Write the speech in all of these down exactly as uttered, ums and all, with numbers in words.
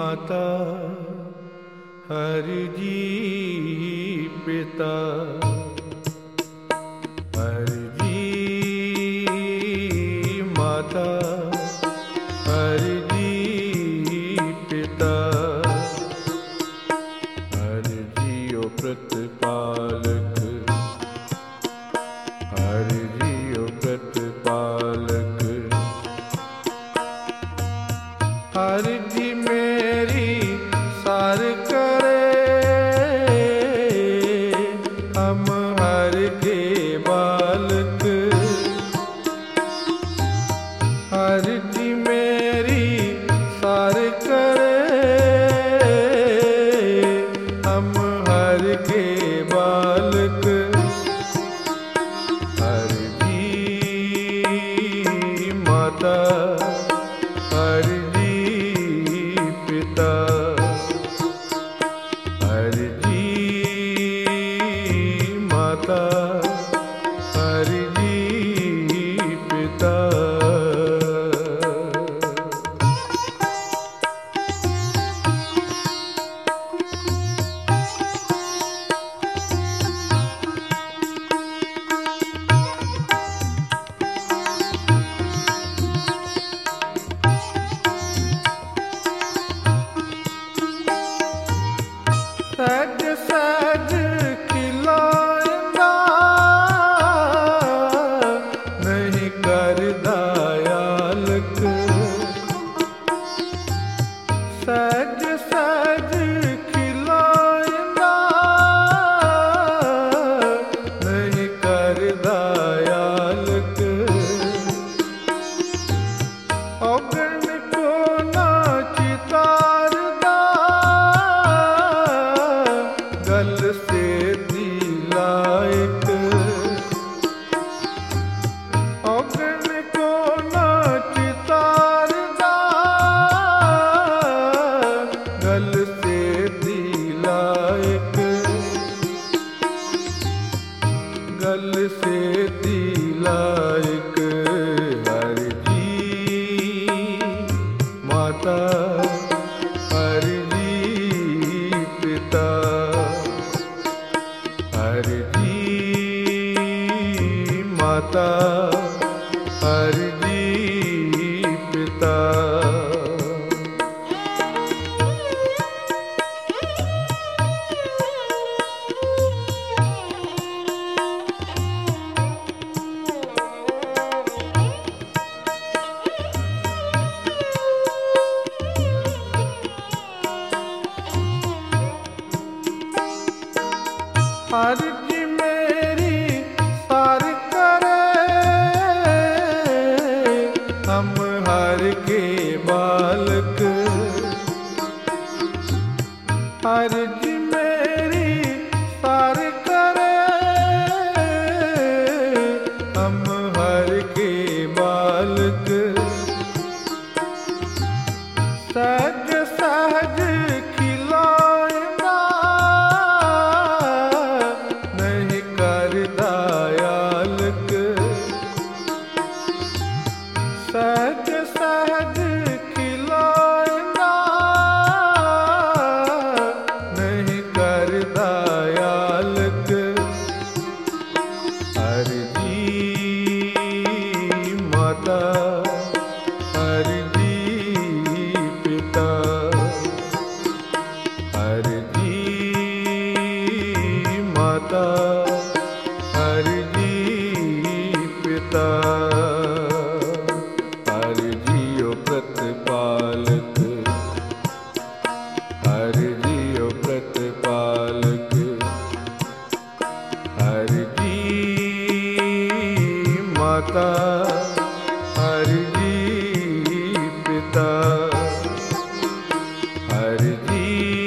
माता, हरि जी पिता। हरि जी माता, हरि जी पिता। हरि जियो प्रतिपालक, हरि जियो प्रतिपालक। हरि जी मेरी सार करे, हम हरि के बालक। हरि जी मेरी सार करे, हम हरि के बालक। हरि जी माता, हरि जी पिता। हरि जी माता, हरि जी पिता। सज सज खिलाएंदा, नहीं कर दयालक। सज सज खिलाएंदा, नहीं कर दयालक। औगण को ना चितारदा, गल से दिलायक। औगण को ना चितारदा, गल से दिलायक। गल से दिलायक। हरि जी माता, हरि जी पिता। हरि जी माता, हरि जी पिता। हरि जी मेरी सार करे, हम हरि के बालक। हरि जी मेरी सार करे, हम हरि के बालक। सहज सहज खिलाएंदा, नहीं कर दयालक। सहज सहज खिलाएंदा, नहीं कर दयालक। हरि जी माता, हरि जी पिता। हरि जी माता, हरि जी पिता। हरि जियो प्रतिपालक, हरि जियो प्रतिपालक। हरि जी माता, हरि जी पिता। हरि जी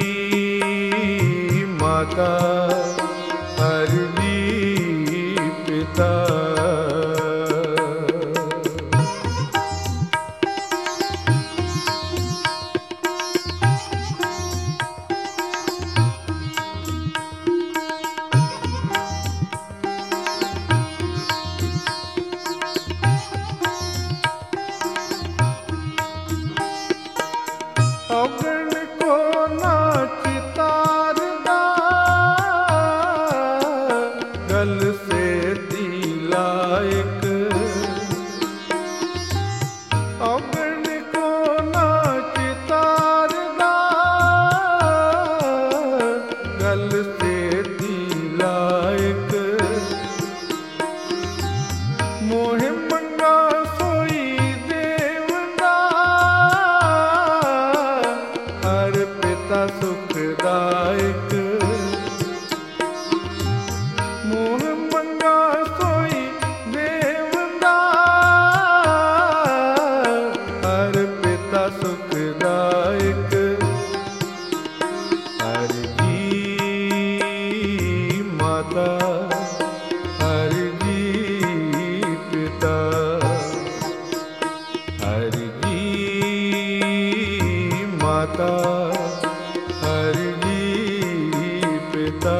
माता, हरि जी पिता। औगण से लायक मोह मंगा सोई देवदा हर पिता सुखदायक मोह मंगा सोई देवदा हर पिता सुखदायक हर माता हर जी पिता हर जी माता हर जी पिता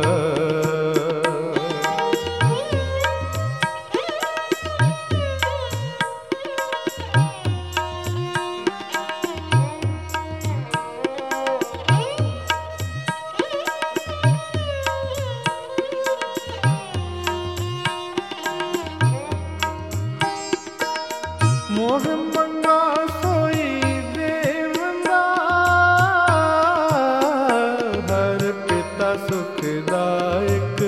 मोह मंगा सोई देवदा हर पिता सुखदायक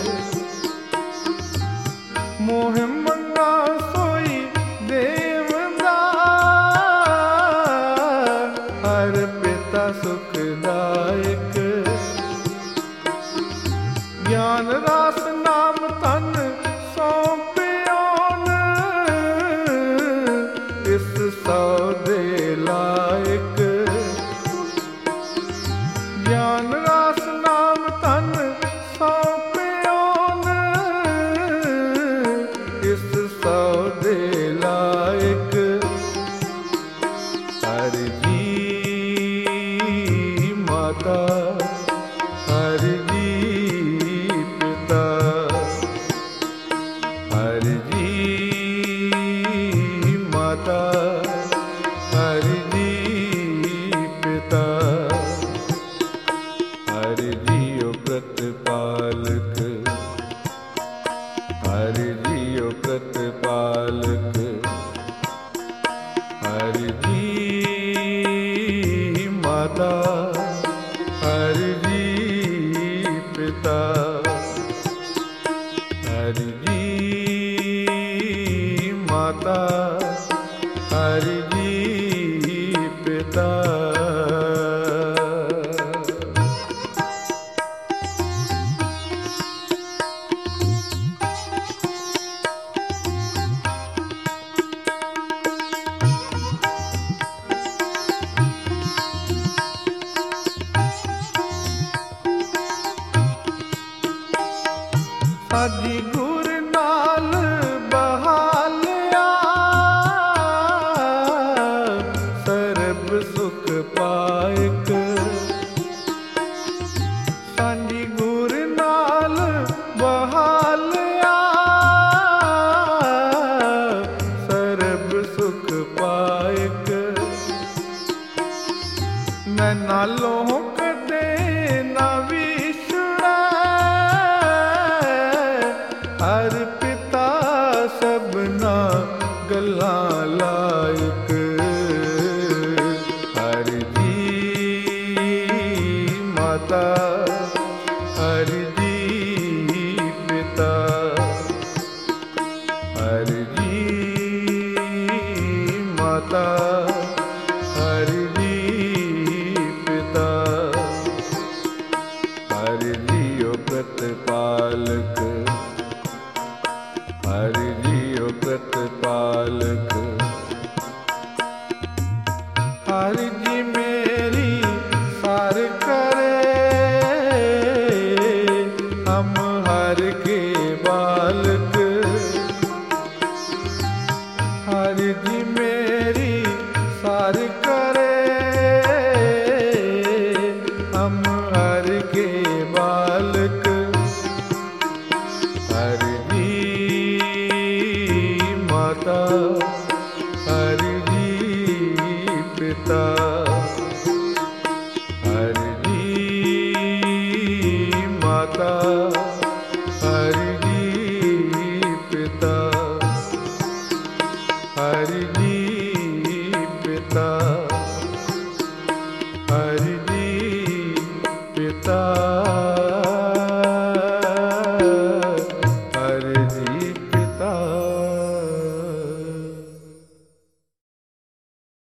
मोह मंगा सोई देवदा हर पिता सुखदायक ज्ञान रास नाम तन सौंपियोन इस सौदे लायक ज्ञान रास नाम तन सौंपियोन इस सौदे लायक हर जी माता हर जी पिता हर जी माता हर जी पिता हर जियो प्रतिपालक हर जियो प्रतिपालक हर जी माता हर जी पिता हर जी माता हर जी पिता साजी गुर नाल बहालिया सरब सुख पायक साजी गुर नाल बहालिया सरब सुख पायक मैं नालों कदे ना विछड़ा हर पिता सबना गल्लां लायक हर जी माता हर जी पिता हर जी माता हर जी पिता हर जियो प्रतिपालक हर जियो प्रतिपालक हर जी मेरी सार करे हम हर के बालक हर जी मेरी सार करे हम